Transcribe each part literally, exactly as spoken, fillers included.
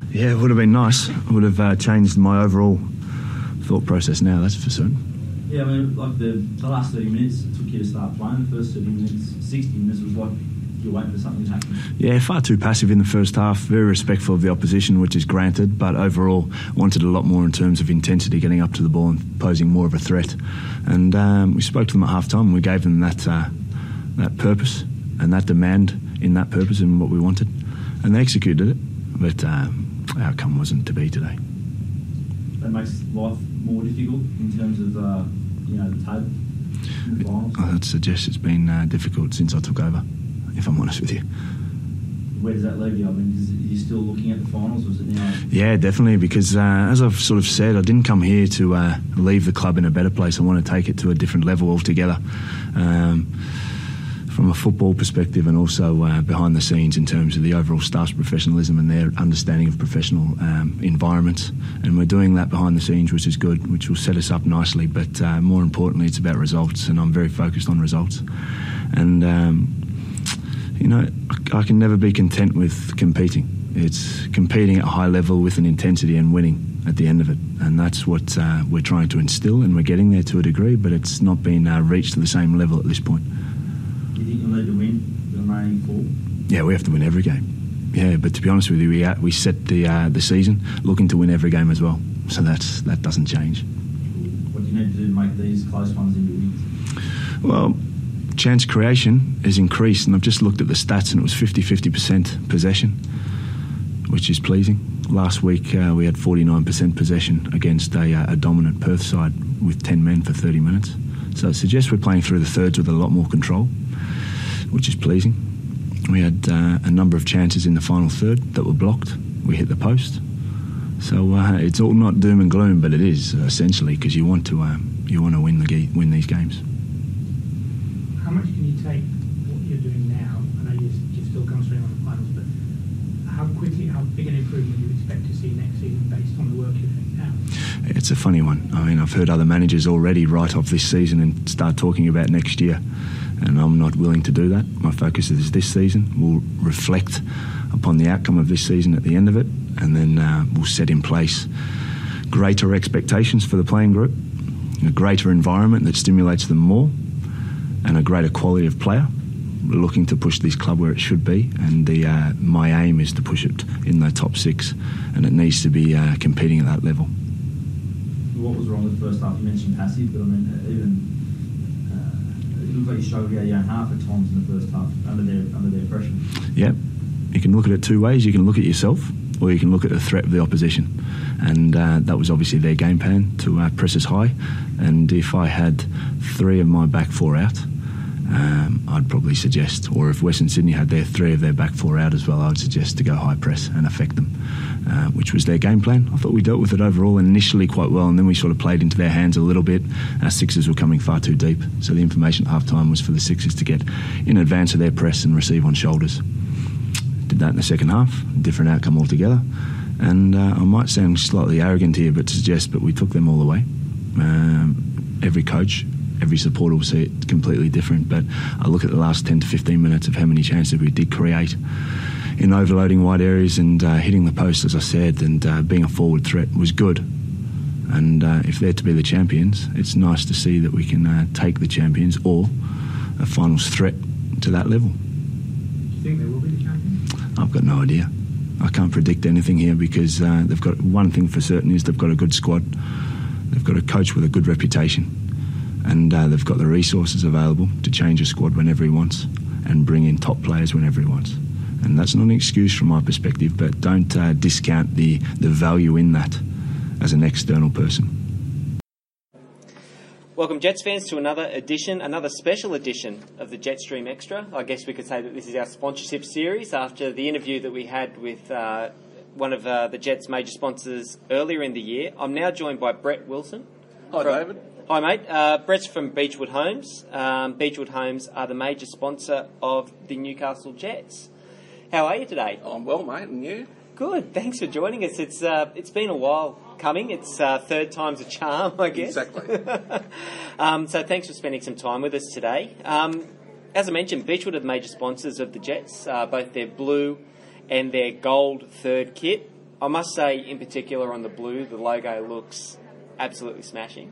Yeah, it would have been nice. It would have uh, changed my overall thought process now, that's for certain. Yeah, I mean, like the, the last thirty minutes it took you to start playing. The first thirty minutes, sixty minutes was like you're waiting for something to happen. Yeah, far too passive in the first half, very respectful of the opposition, which is granted, but overall wanted a lot more in terms of intensity, getting up to the ball and posing more of a threat. And um, we spoke to them at half-time and we gave them that, uh, that purpose and that demand in that purpose and what we wanted. And they executed it, but um, outcome wasn't to be today. That makes life more difficult in terms of, uh, you know, the table in the finals? I'd suggest it's been uh, difficult since I took over, if I'm honest with you. Where does that leave you? I mean, is it, are you still looking at the finals, or is it now? Yeah, definitely, because uh, as I've sort of said, I didn't come here to uh, leave the club in a better place. I want to take it to a different level altogether. Um, from a football perspective and also uh, behind the scenes in terms of the overall staff's professionalism and their understanding of professional um, environments. And we're doing that behind the scenes, which is good, which will set us up nicely. But uh, more importantly, it's about results, and I'm very focused on results. And, um, you know, I, I can never be content with competing. It's competing at a high level with an intensity and winning at the end of it. And that's what uh, we're trying to instill, and we're getting there to a degree, but it's not been uh, reached to the same level at this point. Do you think you'll need to win the remaining four? Yeah, we have to win every game. Yeah, but to be honest with you, we uh, we set the uh, the season looking to win every game as well. So that's that doesn't change. What do you need to do to make these close ones into wins? Well, chance creation has increased, and I've just looked at the stats, and it was fifty-fifty percent possession, which is pleasing. Last week uh, we had forty-nine percent possession against a, uh, a dominant Perth side with ten men for thirty minutes. So it suggests we're playing through the thirds with a lot more control, which is pleasing. We had uh, a number of chances in the final third that were blocked. We hit the post. So uh, it's all not doom and gloom, but it is uh, essentially, because you want to um, you want to win the ge- win these games. How much can you take what you're doing now? I know you're, you're still concentrating on the finals, but how quickly, how big an improvement do you expect to see next season based on the work you're doing now? It's a funny one. I mean, I've heard other managers already write off this season and start talking about next year, and I'm not willing to do that. My focus is this season. We'll reflect upon the outcome of this season at the end of it, and then uh, we'll set in place greater expectations for the playing group, a greater environment that stimulates them more, and a greater quality of player. We're looking to push this club where it should be, and the uh, my aim is to push it in the top six, and it needs to be uh, competing at that level. What was wrong with the first half? You mentioned passive, but I mean, even uh, it looked like you struggled to go your own half at times in the first half under their under their pressure. Yeah, you can look at it two ways. You can look at yourself, or you can look at the threat of the opposition, and uh, that was obviously their game plan to uh, press us high. And if I had three of my back four out, Um, I'd probably suggest, or if Western Sydney had their three of their back four out as well, I would suggest to go high press and affect them, uh, which was their game plan. I thought we dealt with it overall initially quite well, and then we sort of played into their hands a little bit. Our sixes were coming far too deep, so the information at half-time was for the sixes to get in advance of their press and receive on shoulders. Did that in the second half, different outcome altogether. And uh, I might sound slightly arrogant here, but to suggest, but we took them all the way. Um, every coach, every supporter will see it completely different, but I look at the last ten to fifteen minutes of how many chances we did create in overloading wide areas and uh, hitting the post, as I said, and uh, being a forward threat was good. And uh, if they're to be the champions, it's nice to see that we can uh, take the champions or a finals threat to that level. Do you think they will be the champions? I've got no idea. I can't predict anything here because uh, they've got one thing for certain is they've got a good squad. They've got a coach with a good reputation. And uh, they've got the resources available to change a squad whenever he wants and bring in top players whenever he wants. And that's not an excuse from my perspective, but don't uh, discount the, the value in that as an external person. Welcome, Jets fans, to another edition, another special edition of the Jetstream Extra. I guess we could say that this is our sponsorship series after the interview that we had with uh, one of uh, the Jets' major sponsors earlier in the year. I'm now joined by Brett Wilson. Hi, from, David. Hi, mate. Uh, Brett's from Beechwood Homes. Um, Beechwood Homes are the major sponsor of the Newcastle Jets. How are you today? I'm well, mate, and you? Good. Thanks for joining us. It's uh, it's been a while coming. It's uh, third time's a charm, I guess. Exactly. um, so thanks for spending some time with us today. Um, as I mentioned, Beechwood are the major sponsors of the Jets, uh, both their blue and their gold third kit. I must say, in particular on the blue, the logo looks absolutely smashing.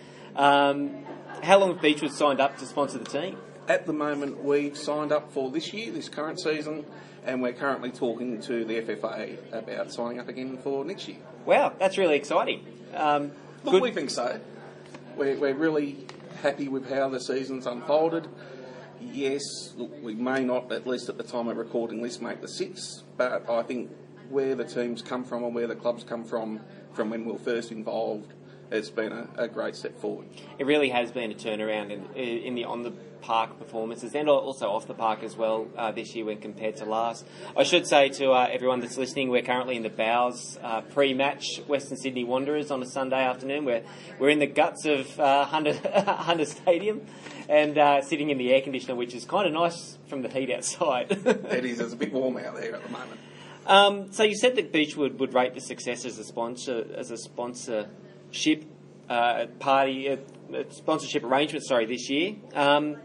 Um, how long have Beechwood signed up to sponsor the team? At the moment, we've signed up for this year, this current season, and we're currently talking to the F F A about signing up again for next year. Wow, that's really exciting. Um, Look, good. we think so. We're, we're really happy with how the season's unfolded. Yes, look, we may not, at least at the time of recording this, make the six, but I think where the teams come from and where the clubs come from, from when we were first involved, it's been a, a great step forward. It really has been a turnaround in, in the on-the-park performances and also off-the-park as well uh, this year when compared to last. I should say to uh, everyone that's listening, we're currently in the Bowes uh, pre-match Western Sydney Wanderers on a Sunday afternoon. We're, we're in the guts of uh, Hunter, Hunter Stadium and uh, sitting in the air conditioner, which is kind of nice from the heat outside. It is. It's a bit warm out there at the moment. Um, so you said that Beechwood would rate the success as a sponsor, as a sponsor. Ship uh, party uh, sponsorship arrangement, sorry, this year, um,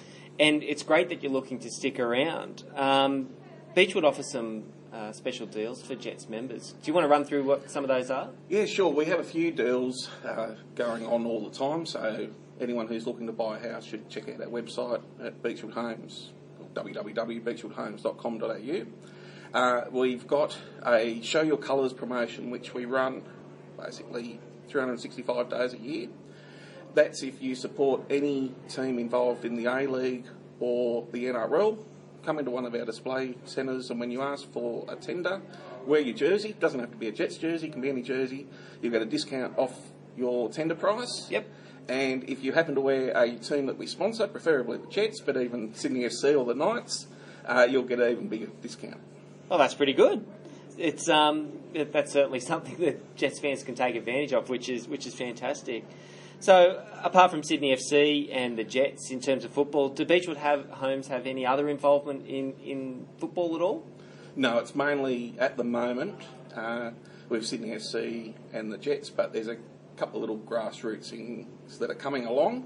and it's great that you're looking to stick around. Um, Beechwood offers some uh, special deals for Jets members. Do you want to run through what some of those are? Yeah, sure. We have a few deals uh, going on all the time, so anyone who's looking to buy a house should check out our website at Beechwood Homes, w w w dot beechwood homes dot com dot a u. Uh, we've got a Show Your Colours promotion, which we run basically three hundred sixty-five days a year. That's if you support any team involved in the A-League or the N R L. Come into one of our display centres, and when you ask for a tender, wear your jersey. It doesn't have to be a Jets jersey, it can be any jersey. You'll get a discount off your tender price. Yep. And if you happen to wear a team that we sponsor, preferably the Jets, but even Sydney F C or the Knights, uh, you'll get an even bigger discount. Well, that's pretty good. It's um, it, that's certainly something that Jets fans can take advantage of, which is which is fantastic. So, apart from Sydney F C and the Jets in terms of football, do Beechwood have, Homes have any other involvement in, in football at all? No, it's mainly at the moment uh, with Sydney F C and the Jets, but there's a couple of little grassroots things that are coming along,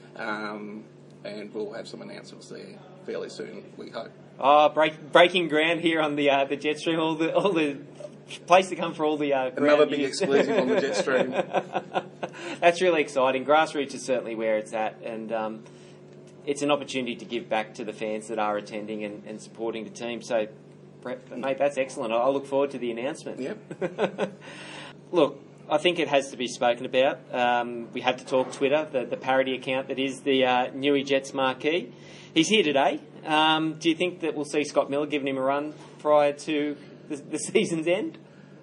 um, and we'll have some announcements there fairly soon, we hope. Oh, break, breaking ground here on the uh, the Jetstream, all the all the place to come for all the uh, another big news. exclusive on the Jetstream. That's really exciting. Grassroots is certainly where it's at, and um, it's an opportunity to give back to the fans that are attending and, and supporting the team. So, Brett, mate, that's excellent. I look forward to the announcement. Yep. Look, I think it has to be spoken about. Um, we have to talk Twitter, the, the parody account that is the uh, Newey Jets marquee. He's here today. Um, do you think that we'll see Scott Miller giving him a run prior to the, the season's end?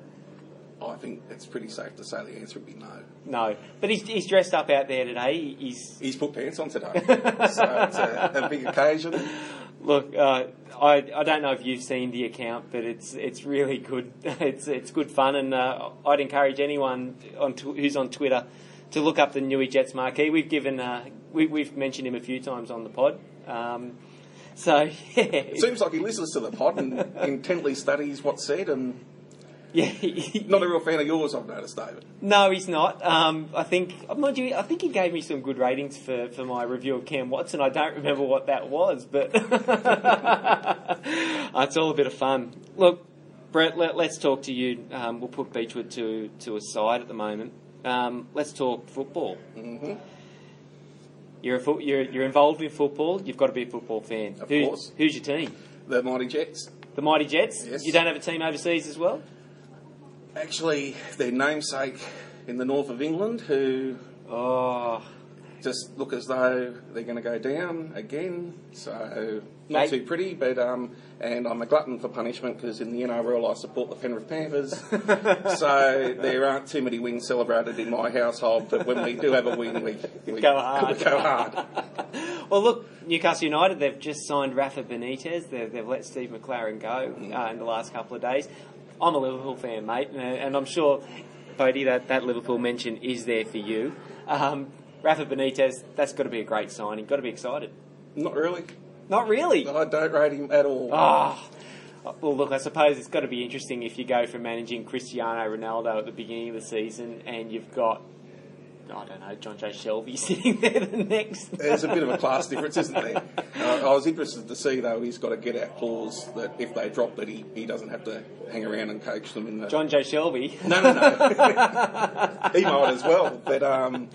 I think it's pretty safe to say the answer would be no. No, but he's, he's dressed up out there today. He's He's put pants on today, so it's a, a big occasion. Look, uh, I I don't know if you've seen the account, but it's it's really good. It's it's good fun, and uh, I'd encourage anyone on tw- who's on Twitter to look up the Newey Jets marquee. We've given uh, we, we've mentioned him a few times on the pod. Um, so yeah, It seems like he listens to the pod and intently studies what's said, and yeah, not a real fan of yours, I've noticed, David. No, he's not. Um, I think, mind you, I think he gave me some good ratings for, for my review of Cam Watson. I don't remember what that was, but it's all a bit of fun. Look, Brett, let, let's talk to you. Um, we'll put Beechwood to to a side at the moment. Um, let's talk football. Mm-hmm. You're, a fo- you're you're involved in football. You've got to be a football fan. Of Who, course. Who's your team? The Mighty Jets. The Mighty Jets. Yes. You don't have a team overseas as well? Actually, their namesake in the north of England, who Oh. just look as though they're going to go down again. So not They- too pretty, but um, and I'm a glutton for punishment because in the N R L I support the Penrith Panthers. So there aren't too many wins celebrated in my household, but when we do have a win, we, we Go hard. we go hard. Well, look, Newcastle United, they've just signed Rafa Benitez. They've, they've let Steve McLaren go uh, in the last couple of days. I'm a Liverpool fan, mate, and, and I'm sure, Bodie, that, that Liverpool mention is there for you. Um, Rafa Benitez, that's got to be a great signing. Got to be excited. Not really. Not really. I don't rate him at all. Ah. Well, look, I suppose it's got to be interesting if you go from managing Cristiano Ronaldo at the beginning of the season and you've got, I don't know, John J. Shelby sitting there the next. There's a bit of a class difference, isn't there? Uh, I was interested to see, though, he's got a get-out clause that if they drop it, he, he doesn't have to hang around and coach them in the... John Joe Shelby. No, no, no. He might as well. But, um,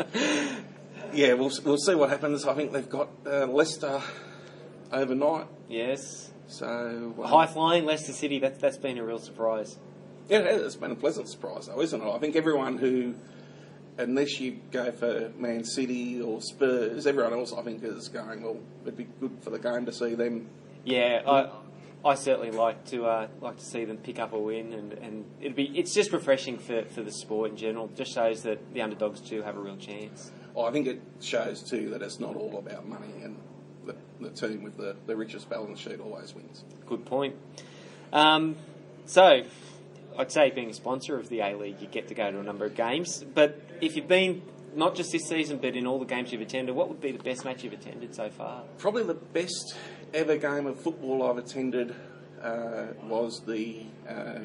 yeah, we'll, we'll see what happens. I think they've got uh, Leicester overnight. Yes. So... Um, High-flying Leicester City, that's, that's been a real surprise. Yeah, it's been a pleasant surprise, though, isn't it? I think everyone who... Unless you go for Man City or Spurs, everyone else I think is going, well, it'd be good for the game to see them. Yeah, I I certainly like to uh, like to see them pick up a win, and, and it'd be it's just refreshing for, for the sport in general. It just shows that the underdogs too have a real chance. Well, I think it shows too that it's not all about money, and the, the team with the, the richest balance sheet always wins. Good point. Um, so, I'd say being a sponsor of the A-League, you get to go to a number of games. But if you've been, not just this season, but in all the games you've attended, what would be the best match you've attended so far? Probably the best ever game of football I've attended uh, was the uh,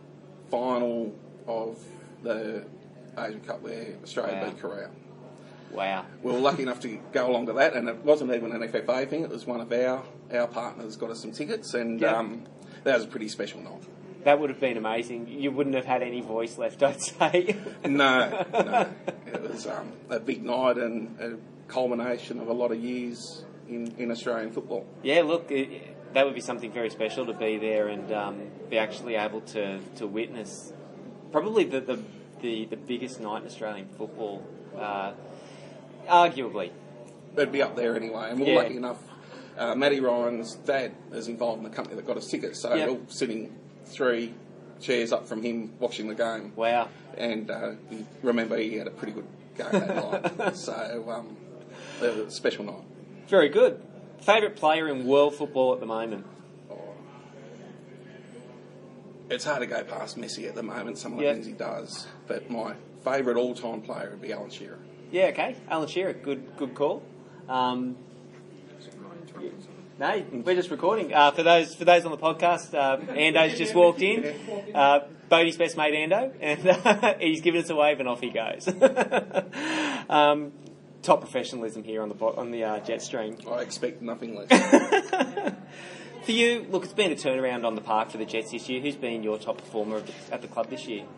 final of the Asian Cup where Australia Wow. beat Korea. Wow. We were lucky enough to go along to that, and it wasn't even an F F A thing. It was one of our, our partners got us some tickets, and Yep. um, that was a pretty special night. That would have been amazing. You wouldn't have had any voice left, I'd say. No, no. It was um, a big night and a culmination of a lot of years in, in Australian football. Yeah, look, it, that would be something very special to be there and um, be actually able to, to witness probably the, the, the, the biggest night in Australian football, uh, arguably. It'd be up there anyway, and we're Yeah. lucky enough. Uh, Matty Ryan's dad is involved in the company that got us tickets, so Yep. we're sitting three chairs up from him watching the game. Wow. And uh, he- remember, he had a pretty good game that night, so um, it was a special night. Very good. Favourite player in world football at the moment? Oh. It's hard to go past Messi at the moment, some of the Yeah. things he does, but my favourite all-time player would be Alan Shearer. Yeah, okay. Alan Shearer, good good call. Um, no, we're just recording. Uh, for those for those on the podcast, uh, Ando's just walked in. Uh, Bodie's best mate, Ando, and uh, he's given us a wave and off he goes. um, top professionalism here on the po- on the uh, Jetstream. I expect nothing less. For you, look, it's been a turnaround on the park for the Jets this year. Who's been your top performer of the, at the club this year?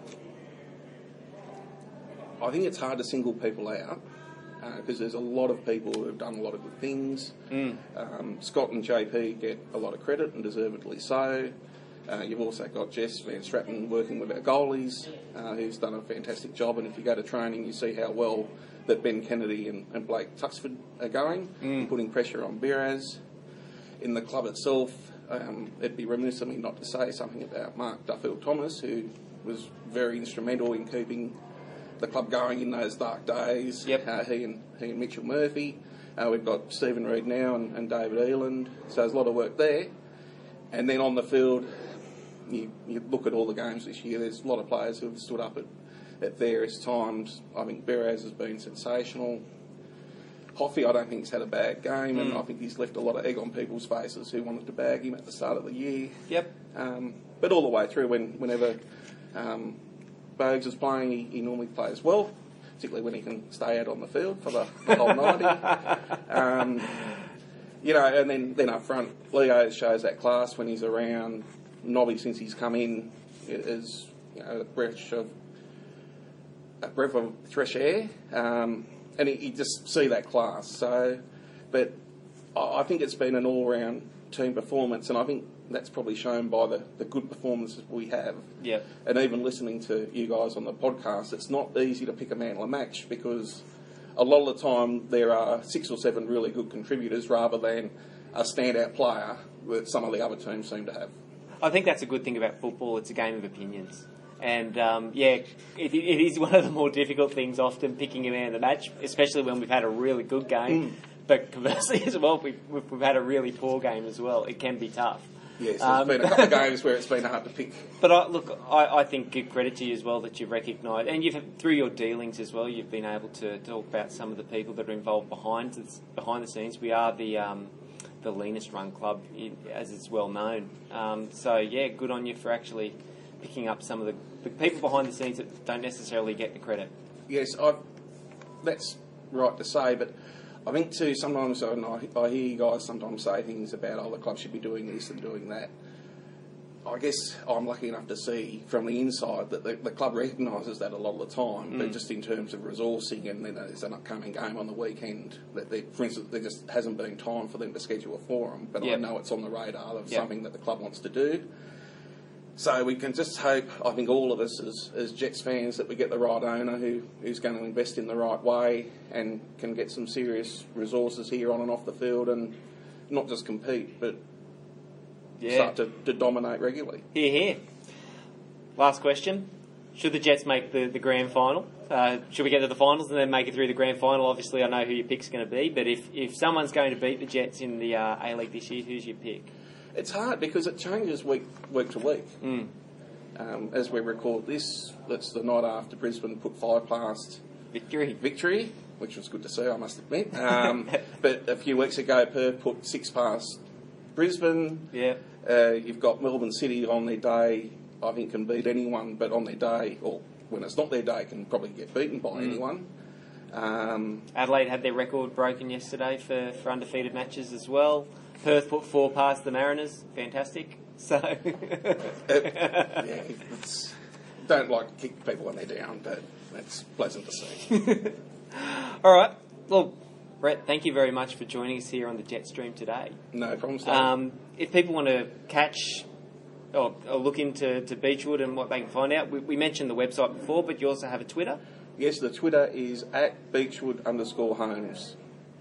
I think it's hard to single people out because uh, there's a lot of people who have done a lot of good things. Mm. Um, Scott and J P get a lot of credit, and deservedly so. Uh, you've also got Jess Van Stratten working with our goalies, uh, who's done a fantastic job. And if you go to training, you see how well that Ben Kennedy and, and Blake Tuxford are going, Mm. putting pressure on Beraz. In the club itself, um, it'd be remiss of me not to say something about Mark Duffield Thomas, who was very instrumental in keeping the club going in those dark days. Yep. Uh, he and he and Mitchell Murphy. Uh, we've got Stephen Reid now and, and David Eland. So there's a lot of work there. And then on the field, you, you look at all the games this year. There's a lot of players who have stood up at, at various times. I think Beraz has been sensational. Hoffy, I don't think he's had a bad game, and Mm. I think he's left a lot of egg on people's faces who wanted to bag him at the start of the year. Yep. Um, but all the way through, when whenever um, Bogues is playing, he, he normally plays well, particularly when he can stay out on the field for the, the whole ninety. Um, you know, and then, then up front, Leo shows that class when he's around. Nobby, since he's come in, is you know, a breath of a breath of fresh air, um, and he, you just see that class. So, but I I think it's been an all-round team performance, and I think that's probably shown by the, the good performances we have. Yep. And even listening to you guys on the podcast, it's not easy to pick a man of the match because a lot of the time there are six or seven really good contributors rather than a standout player that some of the other teams seem to have. I think that's a good thing about football. It's a game of opinions. And, um, yeah, it, it is one of the more difficult things often, picking a man of the match, especially when we've had a really good game. Mm. But conversely as well, we've, we've, we've had a really poor game as well. It can be tough. Yes, there's Um, been a couple of games where it's been hard to pick. But I, look, I, I think give credit to you as well that you've recognised, and you've through your dealings as well, you've been able to talk about some of the people that are involved behind the, behind the scenes. We are the um, the leanest run club, in, as it's well known. Um, so yeah, good on you for actually picking up some of the, the people behind the scenes that don't necessarily get the credit. Yes, I've, that's right to say, but I think too, sometimes and I, I hear you guys sometimes say things about, oh, the club should be doing this and doing that. I guess I'm lucky enough to see from the inside that the, the club recognises that a lot of the time, mm. but just in terms of resourcing, and then there's an upcoming game on the weekend that, they, for instance, there just hasn't been time for them to schedule a forum, but yep. I know it's on the radar of yep. something that the club wants to do. So we can just hope, I think all of us as, as Jets fans, that we get the right owner who, who's going to invest in the right way and can get some serious resources here on and off the field and not just compete, but yeah. start to, to dominate regularly. Here, here. Last question. Should the Jets make the, the grand final? Uh, should we get to the finals and then make it through the grand final? Obviously, I know who your pick's going to be, but if, if someone's going to beat the Jets in the uh, A-League this year, who's your pick? It's hard because it changes week week to week. Mm. Um, as we record this, that's the night after Brisbane put five past victory, victory, which was good to see, I must admit. Um, but a few weeks ago, Perth put six past Brisbane. Yeah. Uh, you've got Melbourne City on their day. I think can beat anyone, but on their day, or when it's not their day, can probably get beaten by mm. anyone. Um, Adelaide had their record broken yesterday for, for undefeated matches as well. Perth put four past the Mariners. Fantastic. So, it, yeah, it's, don't like to kick people when they're down, but it's pleasant to see. All right. Well, Brett, thank you very much for joining us here on the Jetstream today. No problems. Um, if people want to catch or, or look into to Beechwood and what they can find out, we, we mentioned the website before, but you also have a Twitter. Yes, the Twitter is at Beechwood underscore Homes.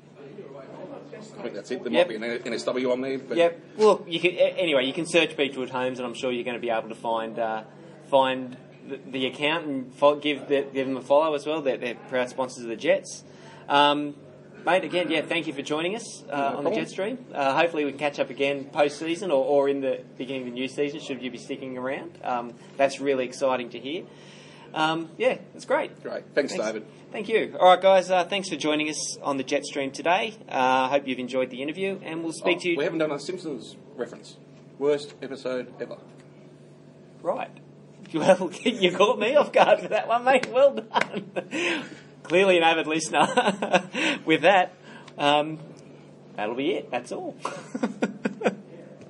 I think that's it. There yep. might be an N S W on there. But yep. Well, you can, anyway, you can search Beechwood Homes, and I'm sure you're going to be able to find uh, find the, the account and fo- give the, give them a follow as well. They're, they're proud sponsors of the Jets. Um, mate, again, yeah, thank you for joining us uh, no on problem. the Jetstream. Uh, hopefully we can catch up again post-season or, or in the beginning of the new season, should you be sticking around. Um, that's really exciting to hear. Um, yeah, it's great. Great. Thanks, thanks, David. Thank you. All right, guys, uh, thanks for joining us on the Jetstream today. I uh, hope you've enjoyed the interview, and we'll speak oh, to you... We haven't done a Simpsons reference. Worst episode ever. Right. Well, you caught me off guard for that one, mate. Well done. Clearly an avid listener. With that, um, that'll be it. That's all.